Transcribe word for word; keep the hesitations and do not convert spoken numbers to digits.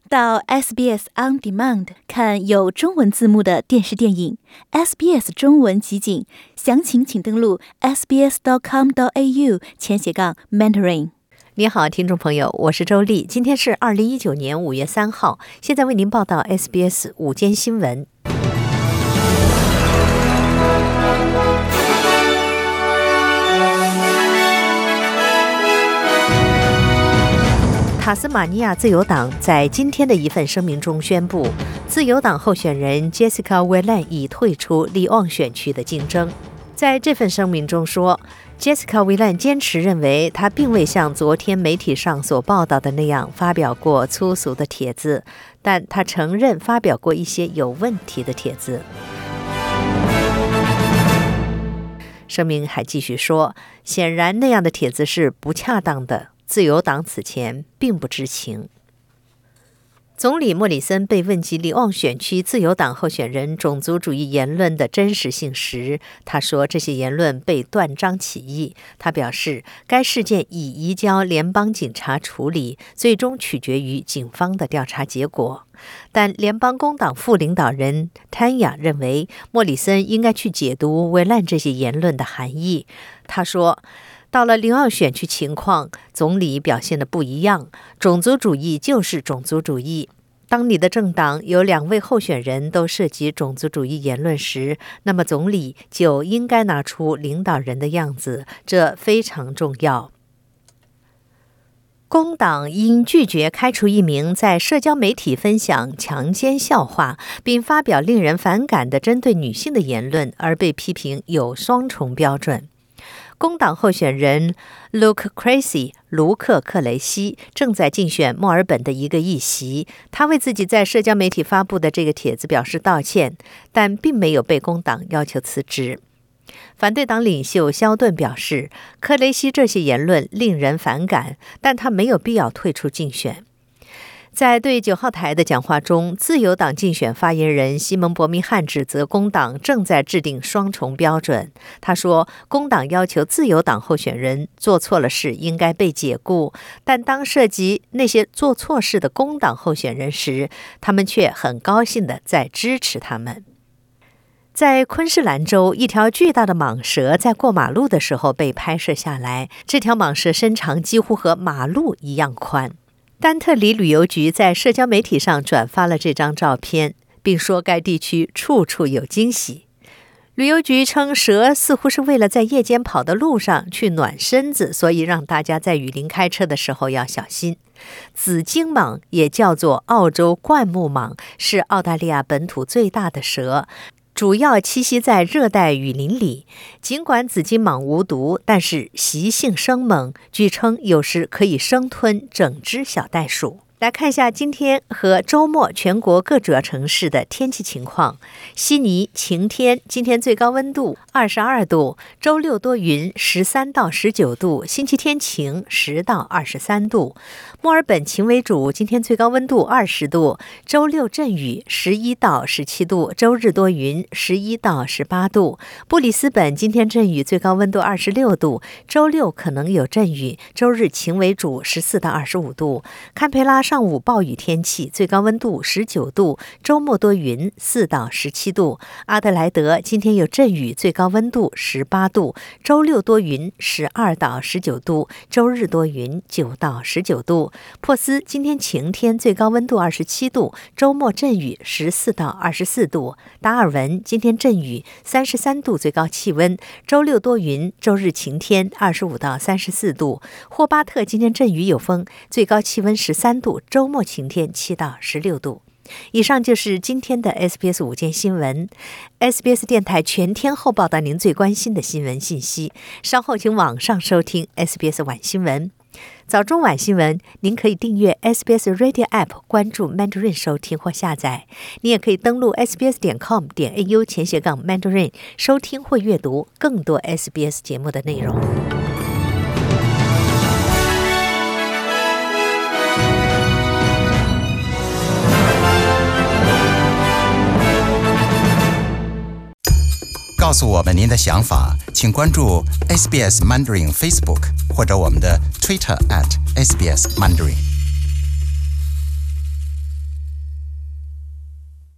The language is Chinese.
到 S B S On Demand 看有中文字幕的电视电影 S B S 中文集锦，详情请登录 s b s dot com dot a u 前斜杠 Mandarin。 你好，听众朋友，我是周丽，今天是二零一九年五月三号，现在为您报道 S B S 午间新闻。塔斯马尼亚自由党在今天的一份声明中宣布，自由党候选人 Jessica Whelan 已退出利昂选区的竞争。在这份声明中说， Jessica Whelan 坚持认为她并未像昨天媒体上所报道的那样发表过粗俗的帖子，但她承认发表过一些有问题的帖子。声明还继续说，显然那样的帖子是不恰当的，自由党此前并不知情。总理莫里森被问及利昂选区自由党候选人种族主义言论的真实性时，他说这些言论被断章取义。他表示，该事件已移交联邦警察处理，最终取决于警方的调查结果。但联邦工党副领导人谭雅认为，莫里森应该去解读维兰这些言论的含义。他说，到了利昂选区情况，总理表现得不一样，种族主义就是种族主义。当你的政党有两位候选人都涉及种族主义言论时，那么总理就应该拿出领导人的样子，这非常重要。工党因拒绝开除一名在社交媒体分享强奸笑话并发表令人反感的针对女性的言论而被批评有双重标准。工党候选人 Luke Creasy 卢克·克雷西正在竞选墨尔本的一个议席，他为自己在社交媒体发布的这个帖子表示道歉，但并没有被工党要求辞职。反对党领袖肖顿表示，克雷西这些言论令人反感，但他没有必要退出竞选。在对九号台的讲话中，自由党竞选发言人西蒙·伯明翰指责工党正在制定双重标准。他说，工党要求自由党候选人做错了事应该被解雇，但当涉及那些做错事的工党候选人时，他们却很高兴地在支持他们。在昆士兰州，一条巨大的蟒蛇在过马路的时候被拍摄下来，这条蟒蛇身长几乎和马路一样宽。丹特里旅游局在社交媒体上转发了这张照片，并说该地区处处有惊喜。旅游局称，蛇似乎是为了在夜间跑的路上去暖身子，所以让大家在雨林开车的时候要小心。紫荆蟒也叫做澳洲灌木蟒，是澳大利亚本土最大的蛇，主要栖息在热带雨林里。尽管紫荆蟒无毒，但是习性生猛，据称有时可以生吞整只小袋鼠。来看一下今天和周末全国各主要城市的天气情况。悉尼晴天，今天最高温度二十二度，周六多云，十三到十九度，星期天晴，十到二十三度。墨尔本晴为主，今天最高温度二十度，周六阵雨，十一到十七度，周日多云，十一到十八度。布里斯本今天阵雨，最高温度二十六度，周六可能有阵雨，周日晴为主，十四到二十五度。堪培拉上午暴雨天气，最高温度十九度，周末多云，四到十七度。阿德莱德今天有阵雨，最高温度十八度，周六多云，十二到十九度，周日多云，九到十九度。珀斯今天晴天，最高温度二十七度，周末阵雨，十四到二十四度。达尔文今天阵雨，三十三度最高气温，周六多云，周日晴天，二十五到三十四度。霍巴特今天阵雨有风，最高气温十三度，周末晴天，七到十六度。以上就是今天的 S B S 午间新闻。S B S 电台全天候报道您最关心的新闻信息，稍后请网上收听 S B S 晚新闻。早中晚新闻，您可以订阅 S B S Radio App， 关注 Mandarin 收听或下载。你也可以登录 s b s 点 com 点 a u 前斜杠 Mandarin 收听或阅读更多 S B S 节目的内容。 告诉我们您的想法，请关注 S B S Mandarin Facebook 或者我们的 Twitter at S B S Mandarin。